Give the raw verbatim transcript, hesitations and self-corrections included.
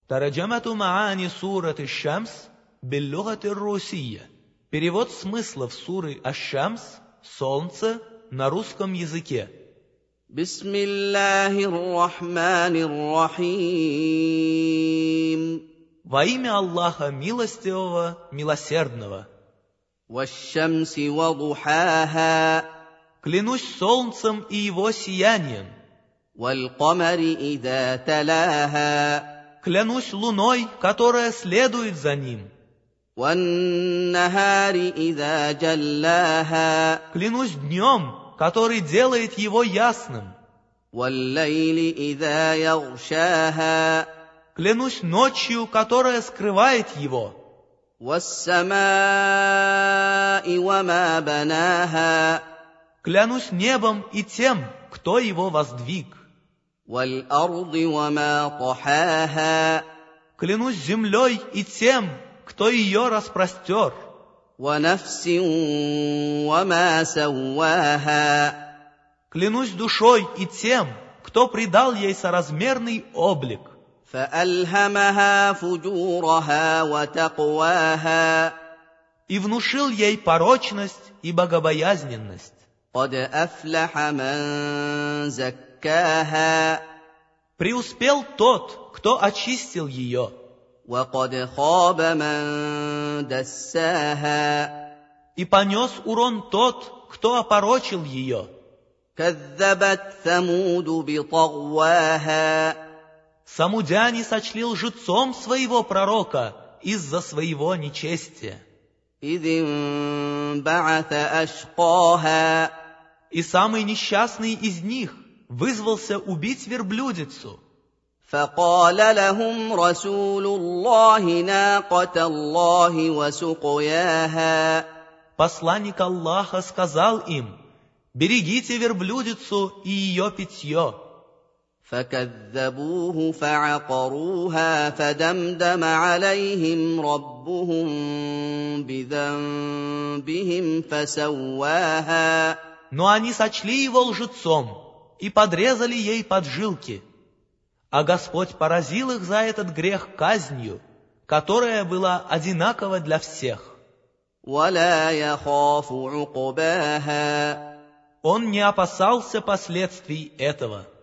Тараджамату маани сурат аш-Шамс биль-лугати ар-русия. Перевод смыслов суры аш-Шамс, Солнце, на русском языке. Бисмиллахир-рахманир-рахим. Во имя Аллаха Милостивого, Милосердного. Ваш-шамси ва-духаха. Клянусь солнцем и его сиянием. Валь-камари иза талаха. Клянусь луной, которая следует за ним. Ван-нахари иза джаллаха. Клянусь днем, который делает его ясным. Валь-лайли иза ягшаха. Клянусь ночью, которая скрывает его. Вас-самаи ва-ма банаха. Клянусь небом и тем, кто его воздвиг. Валь-арди ва-ма тахаха. Клянусь землей и тем, кто ее распростер. Ва-нафсин ва-ма савваха. Клянусь душой и тем, кто придал ей соразмерный облик. فألهمها فجورها وتقواها. И внушил ей порочность и богобоязненность. قد أفلح من زكاها. Преуспел тот, кто очистил ее. وقد خاب من دساها. И понес урон тот, кто опорочил ее. كذبت ثمود بطغواها. Самудяне сочли лжецом своего пророка из-за своего нечестия. إذ انبعث أشقاها. И самый несчастный из них вызвался убить верблюдицу. فقال لهم رسول الله ناقة الله وسقياها. Посланник Аллаха сказал им: берегите верблюдицу и ее питье. فكذبوه فعقروها فدمدم عليهم ربهم بذنبهم فسواها. Но они сочли его лжецом и подрезали ей поджилки. А Господь поразил их за этот грех казнью, которая была одинакова для всех. ولا يخاف عقباها. Он не опасался последствий этого.